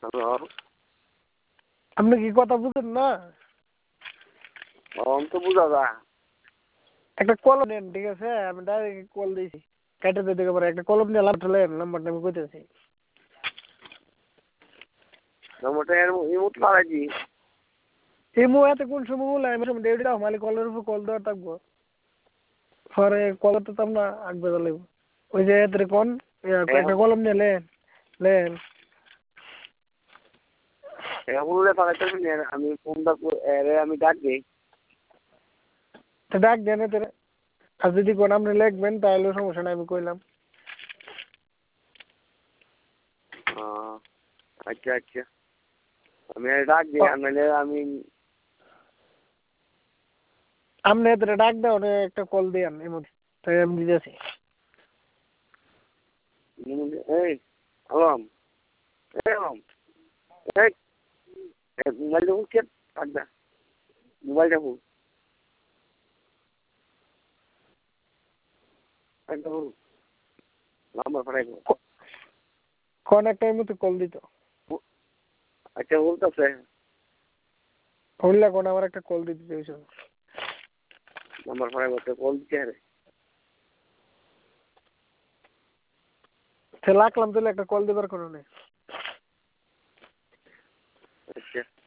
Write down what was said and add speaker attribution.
Speaker 1: Hello.
Speaker 2: আপনি কি কথা বুঝেন না?
Speaker 1: আমি তো বুঝা যা।
Speaker 2: একটা কলম নেন, ঠিক আছে? আমি ডাইরেক্ট কল দিয়েছি, কেটে দিতে পারে। একটা কলম নিয়ে নাম্বারটা আমি কইতেছি।
Speaker 1: নম্বরটা ইমোট লাগাইছি।
Speaker 2: এই মুহূর্তে কোন সময় বলে আমি সময় ডেউটি দাও, মালিক কলের উপর কল দেওয়া থাকবো। পরে কল তো আমরা আঁকবে লাগবো। ওই যে এদের কোন একটা কলম নিয়ে লেন।
Speaker 1: বললে পাঠাতে আমি ফোনটা আমি ডাক দিই।
Speaker 2: ডাক দেন এদের। আর যদি কোন আপনি লিখবেন তাহলে সমস্যা নাই, আমি কইলাম।
Speaker 1: আচ্ছা আচ্ছা, আমি ডাক দিই। আমি
Speaker 2: আপনি এদের ডাক দাও, একটা কল দেন এর মধ্যে, তাই আমি দিতেছি।
Speaker 1: এই আলম, আলম, এই মোবাইলটা ফুল কে কাটদা, মোবাইলটা ফুল নাম্বার ফাটাই
Speaker 2: কোন একটা এর মধ্যে কল দিত।
Speaker 1: আচ্ছা বলতেছে
Speaker 2: বললে কোন আমার একটা কল দিতে চাইছো।
Speaker 1: নাম্বার ফাটাই কল দিতে হারে।
Speaker 2: সে লাগলাম তাহলে একটা কল দিবার কোনো নেই।
Speaker 1: আচ্ছা।